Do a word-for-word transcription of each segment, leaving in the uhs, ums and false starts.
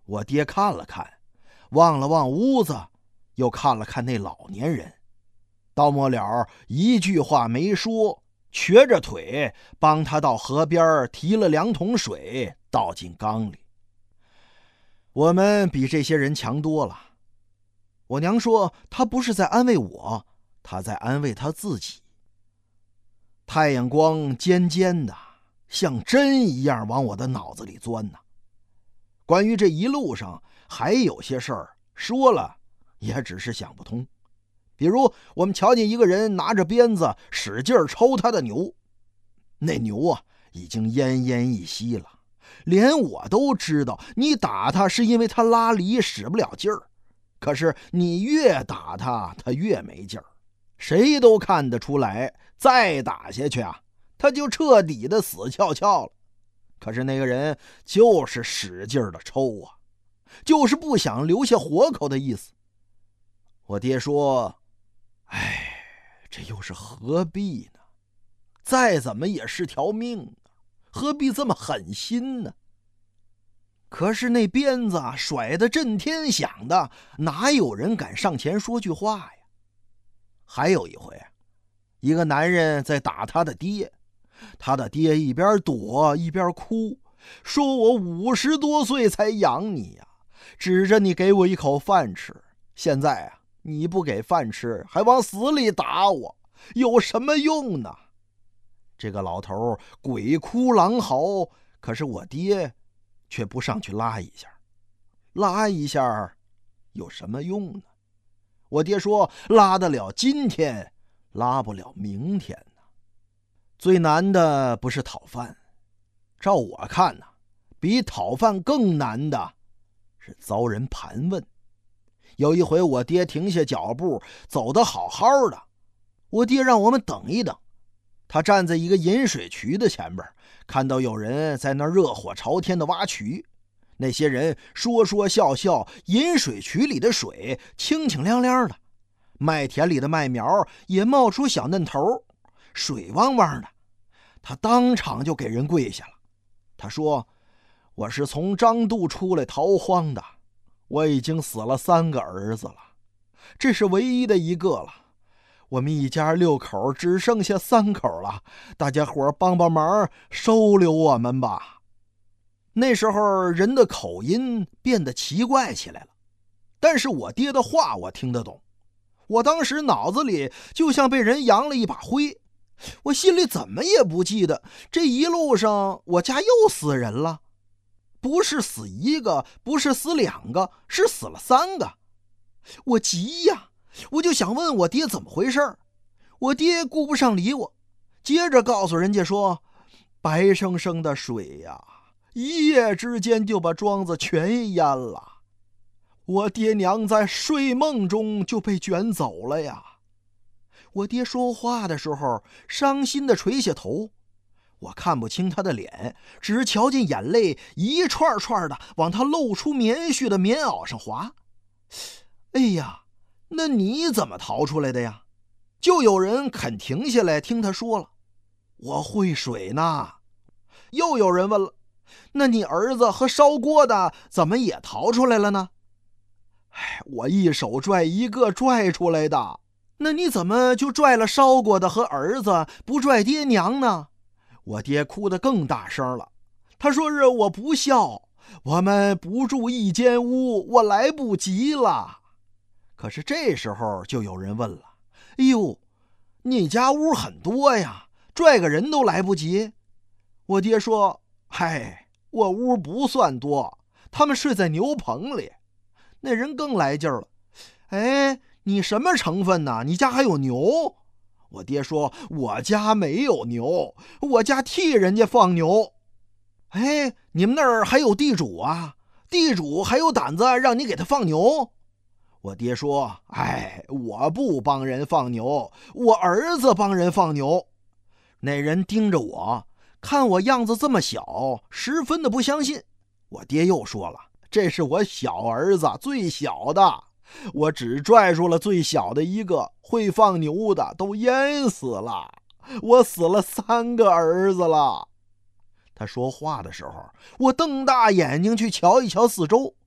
我爹看了看，望了望屋子，又看了看那老年人，到末了一句话没说，瘸着腿帮他到河边提了两桶水倒进缸里。我们比这些人强多了。我娘说她不是在安慰我，她在安慰她自己。太阳光尖尖的，像针一样往我的脑子里钻呢。关于这一路上还有些事儿说了也只是想不通。比如我们瞧见一个人拿着鞭子使劲抽他的牛，那牛啊已经奄奄一息了，连我都知道你打他是因为他拉犁使不了劲儿，可是你越打他他越没劲儿，谁都看得出来再打下去啊他就彻底的死翘翘了。可是那个人就是使劲的抽啊，就是不想留下活口的意思。我爹说，哎，这又是何必呢？再怎么也是条命啊，何必这么狠心呢？可是那鞭子甩得震天响的，哪有人敢上前说句话呀？还有一回，一个男人在打他的爹，他的爹一边躲一边哭，说我五十多岁才养你呀，指着你给我一口饭吃，现在啊你不给饭吃，还往死里打我，有什么用呢？这个老头鬼哭狼嚎，可是我爹却不上去拉一下。拉一下有什么用呢？我爹说拉得了今天，拉不了明天呢。最难的不是讨饭，照我看呢，比讨饭更难的是遭人盘问。有一回我爹停下脚步，走得好好的，我爹让我们等一等。他站在一个引水渠的前边，看到有人在那热火朝天的挖渠，那些人说说笑笑，引水渠里的水清清亮亮的，麦田里的麦苗也冒出小嫩头，水汪汪的。他当场就给人跪下了。他说，我是从张渡出来逃荒的，我已经死了三个儿子了，这是唯一的一个了，我们一家六口只剩下三口了，大家伙帮帮忙收留我们吧。那时候人的口音变得奇怪起来了，但是我爹的话我听得懂。我当时脑子里就像被人扬了一把灰，我心里怎么也不记得这一路上我家又死人了，不是死一个，不是死两个，是死了三个。我急呀，我就想问我爹怎么回事。我爹顾不上理我，接着告诉人家说，白生生的水呀，一夜之间就把庄子全淹了，我爹娘在睡梦中就被卷走了呀。我爹说话的时候伤心地垂下头，我看不清他的脸，只瞧见眼泪一串串的往他露出棉絮的棉袄上滑。哎呀，那你怎么逃出来的呀？就有人肯停下来听他说了，我会水呢。又有人问了，那你儿子和烧锅的怎么也逃出来了呢？哎，我一手拽一个拽出来的。那你怎么就拽了烧锅的和儿子，不拽爹娘呢？我爹哭得更大声了，他说是我不孝，我们不住一间屋，我来不及了。可是这时候就有人问了，哎呦，你家屋很多呀，拽个人都来不及。我爹说，嗨，我屋不算多，他们睡在牛棚里。那人更来劲了，哎，你什么成分呢？你家还有牛？我爹说，我家没有牛，我家替人家放牛。哎，你们那儿还有地主啊？地主还有胆子让你给他放牛？我爹说，哎，我不帮人放牛，我儿子帮人放牛。那人盯着我，看我样子这么小，十分的不相信。我爹又说了，这是我小儿子，最小的，我只拽出了最小的一个，会放牛的都淹死了，我死了三个儿子了。他说话的时候，我瞪大眼睛去瞧一瞧四周，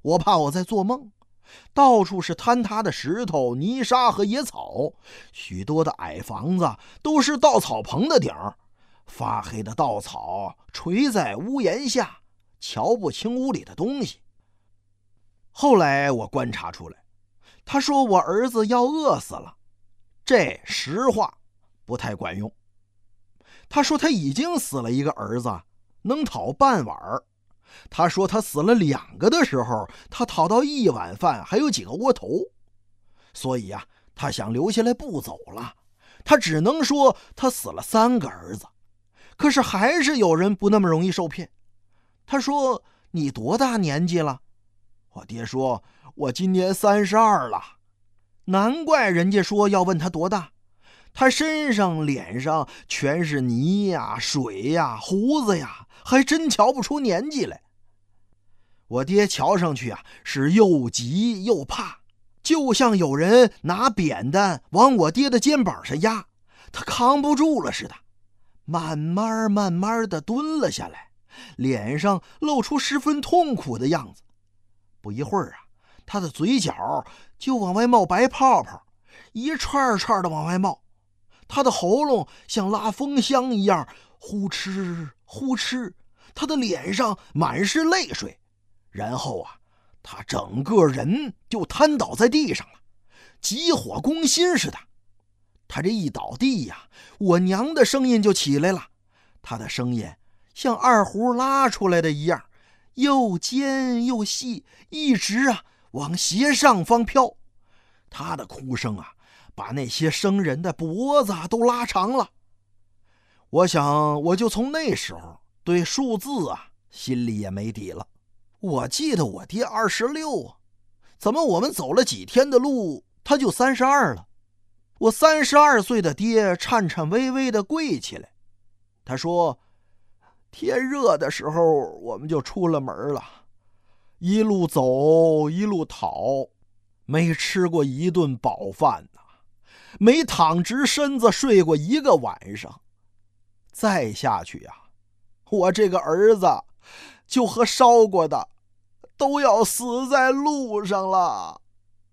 我怕我在做梦。到处是坍塌的石头、泥沙和野草，许多的矮房子都是稻草棚的顶儿，发黑的稻草垂在屋檐下，瞧不清屋里的东西。后来我观察出来，他说我儿子要饿死了，这实话不太管用。他说他已经死了一个儿子，能讨半碗儿。他说他死了两个的时候，他讨到一碗饭还有几个窝头。所以啊，他想留下来不走了。他只能说他死了三个儿子。可是还是有人不那么容易受骗。他说你多大年纪了？我爹说我今年三十二了。难怪人家说要问他多大，他身上脸上全是泥呀、水呀、胡子呀，还真瞧不出年纪来。我爹瞧上去啊，是又急又怕，就像有人拿扁担往我爹的肩膀上压，他扛不住了似的。慢慢慢慢的蹲了下来，脸上露出十分痛苦的样子。不一会儿啊，他的嘴角就往外冒白泡泡，一串串的往外冒。他的喉咙像拉风箱一样呼哧呼哧，他的脸上满是泪水。然后啊，他整个人就瘫倒在地上了，急火攻心似的。他这一倒地呀，我娘的声音就起来了。他的声音像二胡拉出来的一样，又尖又细，一直啊往斜上方飘。他的哭声啊，把那些生人的脖子都拉长了。我想我就从那时候对数字啊心里也没底了。我记得我爹二十六啊，怎么我们走了几天的路他就三十二了？我三十二岁的爹颤颤巍巍地跪起来，他说天热的时候我们就出了门了，一路走一路讨，没吃过一顿饱饭呐，没躺直身子睡过一个晚上。再下去呀、啊，我这个儿子就和烧过的都要死在路上了。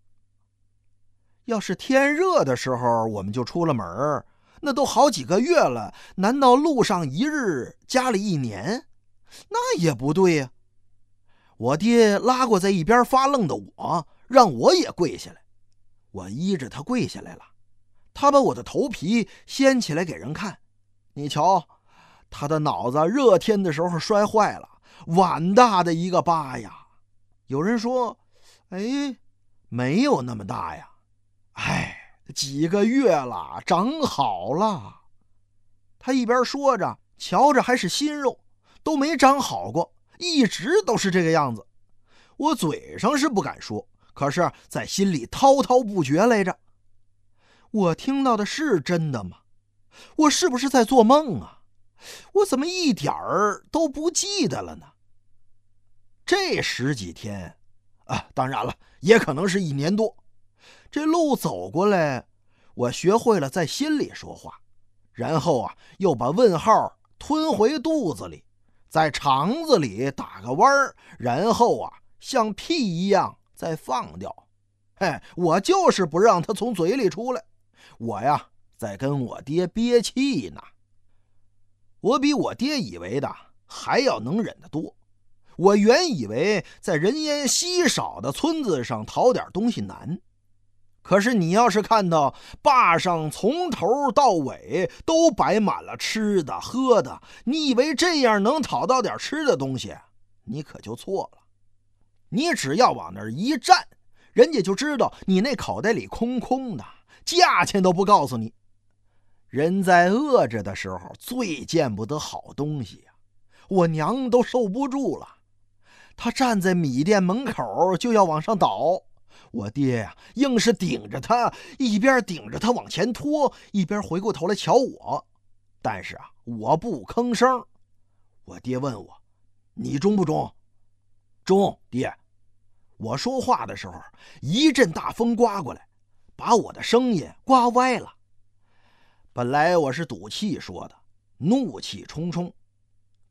要是天热的时候我们就出了门，那都好几个月了，难道路上一日加了一年？那也不对呀、啊。我爹拉过在一边发愣的我，让我也跪下来。我依着他跪下来了，他把我的头皮掀起来给人看。你瞧，他的脑子热天的时候摔坏了，碗大的一个疤呀。有人说，哎，没有那么大呀。哎，几个月了，长好了。他一边说着，瞧着还是新肉，都没长好过，一直都是这个样子。我嘴上是不敢说，可是在心里滔滔不绝来着。我听到的是真的吗？我是不是在做梦啊？我怎么一点儿都不记得了呢？这十几天啊，当然了，也可能是一年多。这路走过来，我学会了在心里说话，然后啊，又把问号吞回肚子里，在肠子里打个弯儿，然后啊，像屁一样再放掉。嘿，我就是不让它从嘴里出来。我呀，在跟我爹憋气呢。我比我爹以为的还要能忍得多。我原以为在人烟稀少的村子上讨点东西难，可是你要是看到坝上从头到尾都摆满了吃的喝的，你以为这样能讨到点吃的东西，你可就错了。你只要往那儿一站，人家就知道你那口袋里空空的，价钱都不告诉你。人在饿着的时候最见不得好东西呀、啊，我娘都受不住了。她站在米店门口就要往上倒，我爹呀、啊、硬是顶着她，一边顶着她往前拖，一边回过头来瞧我。但是啊，我不吭声。我爹问我，你中不中？中，爹。我说话的时候，一阵大风刮过来，把我的声音刮歪了。本来我是赌气说的，怒气冲冲，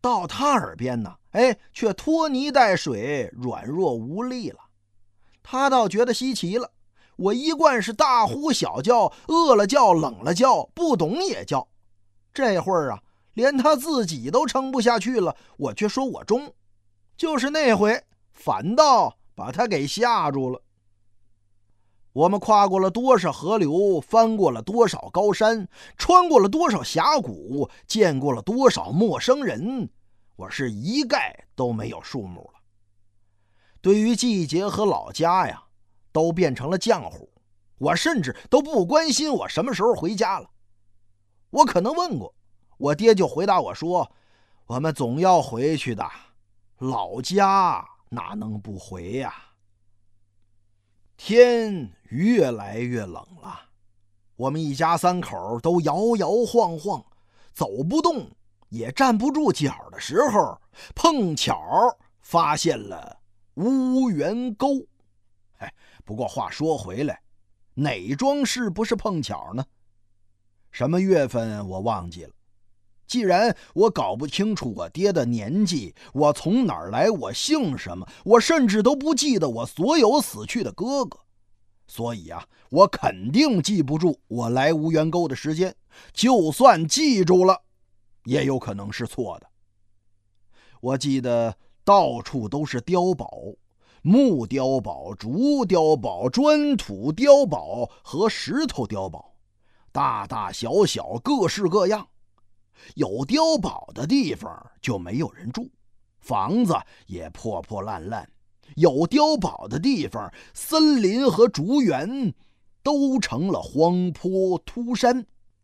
到他耳边呢，哎，却拖泥带水，软弱无力了。他倒觉得稀奇了，我一贯是大呼小叫，饿了叫，冷了叫，不懂也叫。这会儿啊，连他自己都撑不下去了，我却说我中。就是那回，反倒把他给吓住了。我们跨过了多少河流，翻过了多少高山，穿过了多少峡谷，见过了多少陌生人，我是一概都没有数目了。对于季节和老家呀，都变成了浆糊，我甚至都不关心我什么时候回家了。我可能问过，我爹就回答我说，我们总要回去的，老家哪能不回呀？天越来越冷了，我们一家三口都摇摇晃晃，走不动也站不住脚的时候，碰巧发现了乌源沟。哎，不过话说回来，哪桩事不是碰巧呢？什么月份我忘记了。既然我搞不清楚我爹的年纪，我从哪儿来，我姓什么，我甚至都不记得我所有死去的哥哥，所以啊，我肯定记不住我来无缘沟的时间，就算记住了，也有可能是错的。我记得到处都是碉堡，木碉堡、竹碉堡、砖土碉堡和石头碉堡，大大小小，各式各样。有碉堡的地方就没有人住，房子也破破烂烂；有碉堡的地方，森林和竹园都成了荒坡秃山。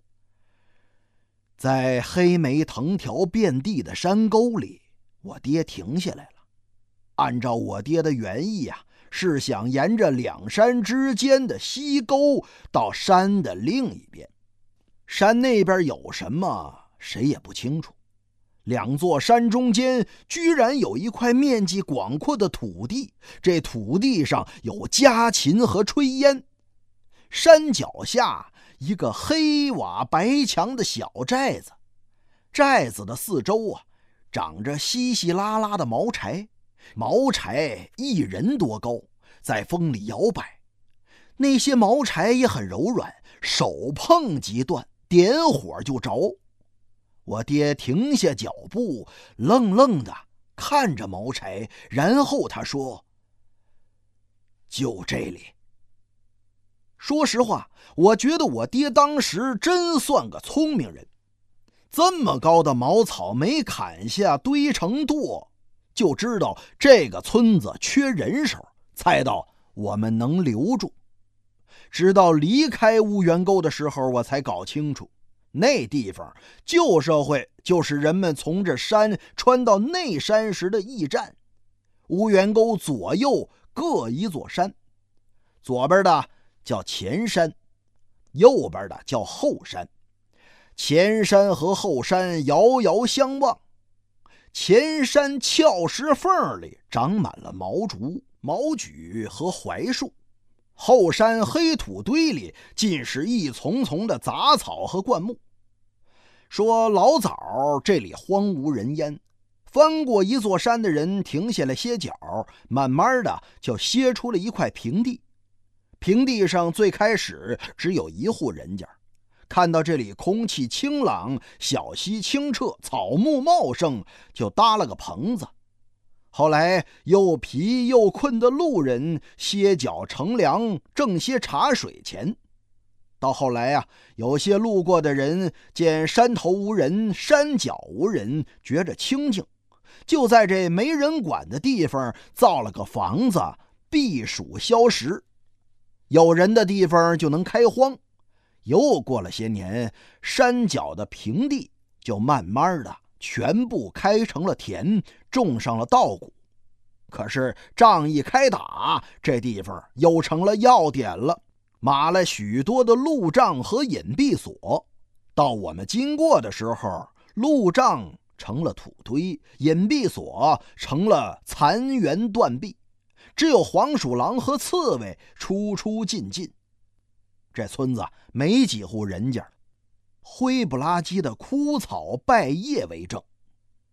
在黑莓藤条遍地的山沟里，我爹停下来了。按照我爹的原意啊，是想沿着两山之间的溪沟到山的另一边。山那边有什么，谁也不清楚。两座山中间居然有一块面积广阔的土地，这土地上有家禽和炊烟。山脚下一个黑瓦白墙的小寨子，寨子的四周啊，长着稀稀拉拉的毛柴，毛柴一人多高，在风里摇摆。那些毛柴也很柔软，手碰即断，点火就着。我爹停下脚步，愣愣地看着毛柴，然后他说：就这里。说实话，我觉得我爹当时真算个聪明人。这么高的茅草没砍下，堆成垛，就知道这个村子缺人手，猜到我们能留住。直到离开乌源沟的时候，我才搞清楚，那地方旧社会就是人们从这山穿到内山时的驿站。乌源沟左右各一座山，左边的叫前山，右边的叫后山。前山和后山遥遥相望，前山峭石缝里长满了毛竹、毛榉和槐树，后山黑土堆里尽是一丛丛的杂草和灌木。说老早这里荒无人烟，翻过一座山的人停下来歇脚，慢慢的就歇出了一块平地。平地上最开始只有一户人家，看到这里空气清朗，小溪清澈，草木茂盛，就搭了个棚子。后来又疲又困的路人歇脚乘凉，挣些茶水钱。到后来啊，有些路过的人见山头无人，山脚无人，觉着清静，就在这没人管的地方造了个房子避暑消食。有人的地方就能开荒。又过了些年，山脚的平地就慢慢的全部开成了田，种上了稻谷。可是仗一开打，这地方又成了要点了，码了许多的路障和隐蔽所。到我们经过的时候，路障成了土堆，隐蔽所成了残垣断壁，只有黄鼠狼和刺猬出出进进。这村子没几户人家，灰不拉几的枯草败叶为证。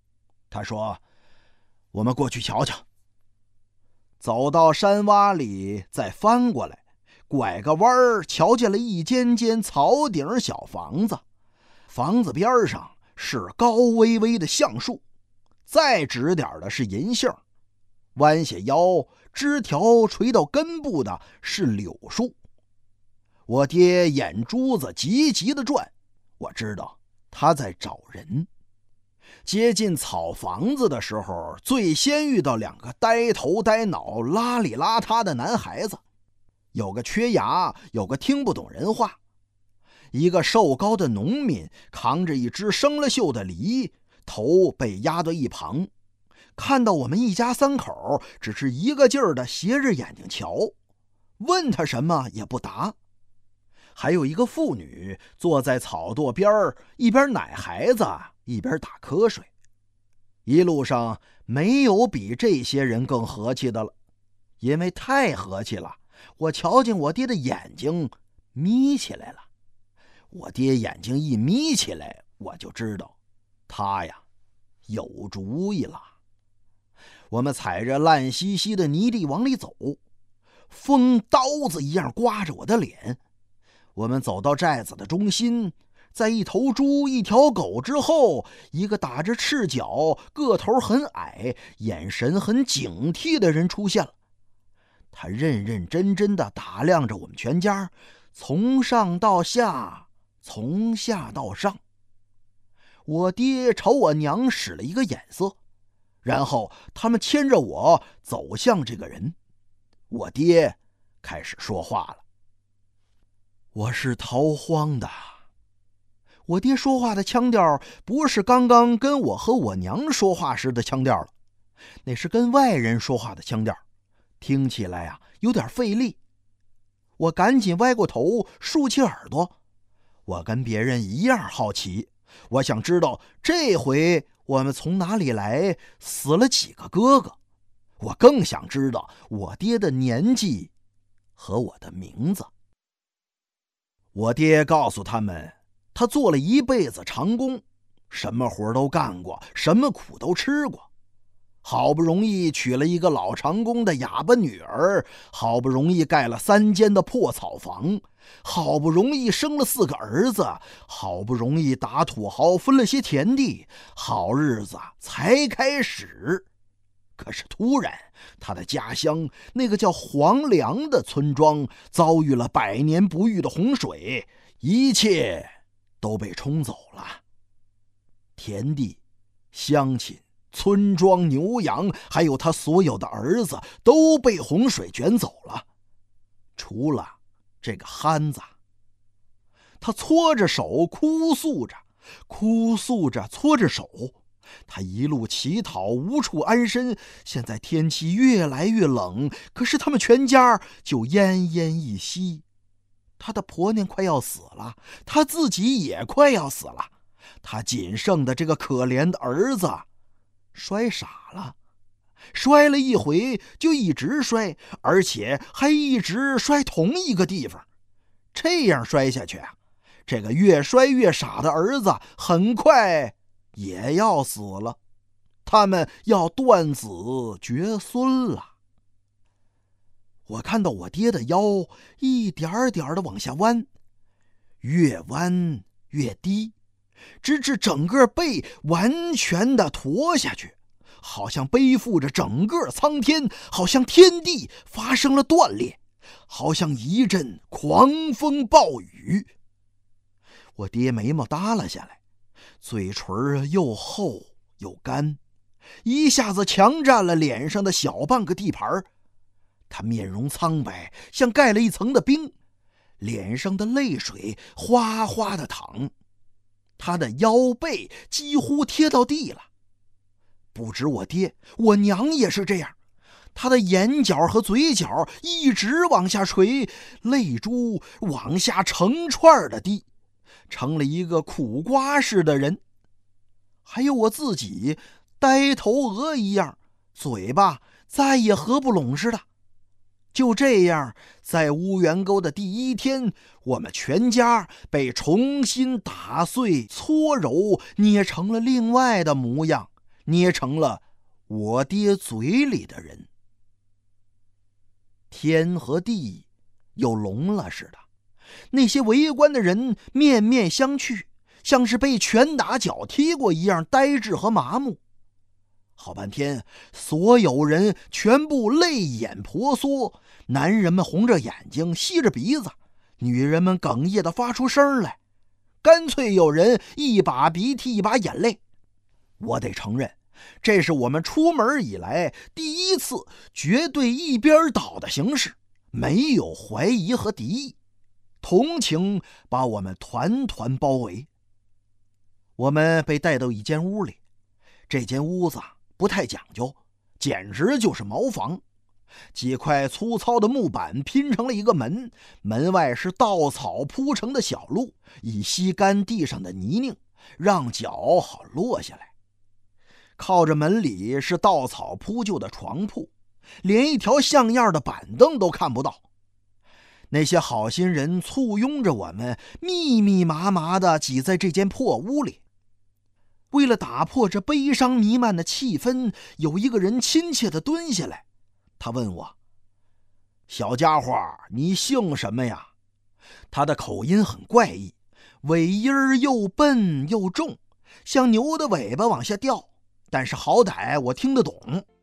他说：“我们过去瞧瞧。”走到山洼里，再翻过来，拐个弯儿，瞧见了一间间草顶小房子。房子边上是高巍巍的橡树，再直点的是银杏，弯下腰，枝条垂到根部的是柳树。我爹眼珠子急急地转，我知道他在找人。接近草房子的时候，最先遇到两个呆头呆脑、邋里邋遢的男孩子，有个缺牙，有个听不懂人话。一个瘦高的农民扛着一只生了锈的梨，头被压到一旁，看到我们一家三口，只是一个劲儿的斜着眼睛瞧，问他什么也不答。还有一个妇女坐在草垛边儿，一边奶孩子一边打瞌睡。一路上没有比这些人更和气的了，因为太和气了，我瞧见我爹的眼睛眯起来了。我爹眼睛一眯起来，我就知道他呀有主意了。我们踩着烂兮兮的泥地往里走，风刀子一样刮着我的脸。我们走到寨子的中心，在一头猪一条狗之后，一个打着赤脚，个头很矮，眼神很警惕的人出现了。他认认真真地打量着我们全家，从上到下，从下到上。我爹朝我娘使了一个眼色，然后他们牵着我走向这个人。我爹开始说话了：“我是逃荒的。”我爹说话的腔调不是刚刚跟我和我娘说话时的腔调了，那是跟外人说话的腔调，听起来啊有点费力。我赶紧歪过头，竖起耳朵。我跟别人一样好奇，我想知道这回我们从哪里来，死了几个哥哥。我更想知道我爹的年纪和我的名字。我爹告诉他们，他做了一辈子长工，什么活都干过，什么苦都吃过。好不容易娶了一个老长工的哑巴女儿，好不容易盖了三间的破草房，好不容易生了四个儿子，好不容易打土豪分了些田地，好日子才开始。可是突然，他的家乡那个叫黄梁的村庄遭遇了百年不遇的洪水，一切都被冲走了。田地、乡亲、村庄、牛羊，还有他所有的儿子都被洪水卷走了，除了这个憨子。他搓着手哭诉着，哭诉着搓着手。他一路乞讨，无处安身。现在天气越来越冷，可是他们全家就奄奄一息。他的婆娘快要死了，他自己也快要死了。他仅剩的这个可怜的儿子摔傻了，摔了一回就一直摔，而且还一直摔同一个地方。这样摔下去啊，这个越摔越傻的儿子很快也要死了，他们要断子绝孙了。我看到我爹的腰一点点的往下弯，越弯越低，直至整个背完全的驼下去，好像背负着整个苍天，好像天地发生了断裂，好像一阵狂风暴雨。我爹眉毛耷拉下来，嘴唇又厚又干，一下子强占了脸上的小半个地盘。他面容苍白，像盖了一层的冰，脸上的泪水哗哗的淌，他的腰背几乎贴到地了。不止我爹，我娘也是这样，他的眼角和嘴角一直往下垂，泪珠往下成串的滴，成了一个苦瓜似的人。还有我自己，呆头鹅一样，嘴巴再也合不拢似的。就这样，在乌源沟的第一天，我们全家被重新打碎、搓揉，捏成了另外的模样， 捏成了我爹嘴里的人。天和地又聋了似的，那些围观的人面面相觑，像是被拳打脚踢过一样呆滞和麻木。好半天，所有人全部泪眼婆娑，男人们红着眼睛吸着鼻子，女人们哽咽地发出声来，干脆有人一把鼻涕一把眼泪。我得承认，这是我们出门以来第一次绝对一边倒的形式，没有怀疑和敌意，同情把我们团团包围。我们被带到一间屋里，这间屋子不太讲究，简直就是茅房。几块粗糙的木板拼成了一个门，门外是稻草铺成的小路，以吸干地上的泥泞，让脚好落下来。靠着门里是稻草铺就的床铺，连一条像样的板凳都看不到。那些好心人簇拥着我们，密密麻麻地挤在这间破屋里。为了打破这悲伤弥漫的气氛，有一个人亲切地蹲下来，他问我：“小家伙，你姓什么呀？”他的口音很怪异，尾音又笨又重，像牛的尾巴往下掉，但是好歹我听得懂。